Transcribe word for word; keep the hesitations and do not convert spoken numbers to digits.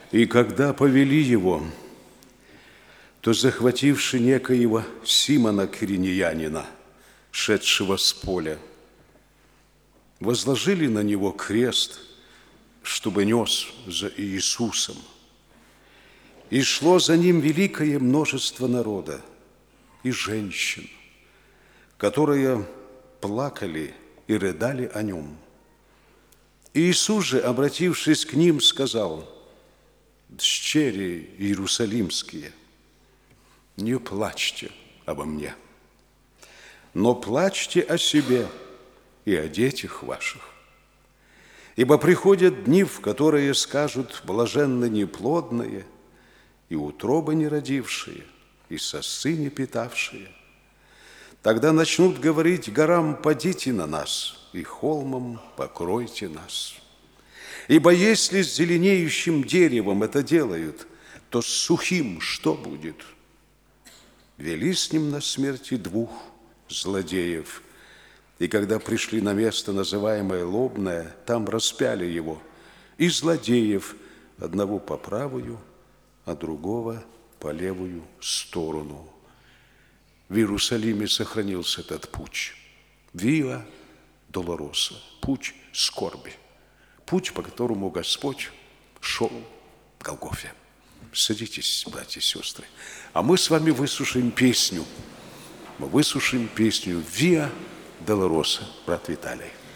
И когда повели его, то, захвативши некоего Симона Киринеянина, шедшего с поля, возложили на него крест, чтобы нес за Иисусом. И шло за ним великое множество народа и женщин, которые плакали и рыдали о нем. Иисус же, обратившись к ним, сказал: «Дщери иерусалимские, не плачьте обо мне, но плачьте о себе и о детях ваших. Ибо приходят дни, в которые скажут: блаженны неплодные, и утробы не родившие, и сосцы не питавшие. Тогда начнут говорить горам: падите на нас, и холмам покройте нас. Ибо если с зеленеющим деревом это делают, то с сухим что будет? Вели с ним на смерти двух злодеев, и когда пришли на место, называемое Лобное, там распяли его, и злодеев, одного по правую, а другого по левую сторону». В Иерусалиме сохранился этот путь. Виа Долороса, путь скорби, путь, по которому Господь шел в Голгофе. Садитесь, братья и сестры, а мы с вами выслушаем песню. Мы выслушаем песню «Виа Долороса», брат Виталий.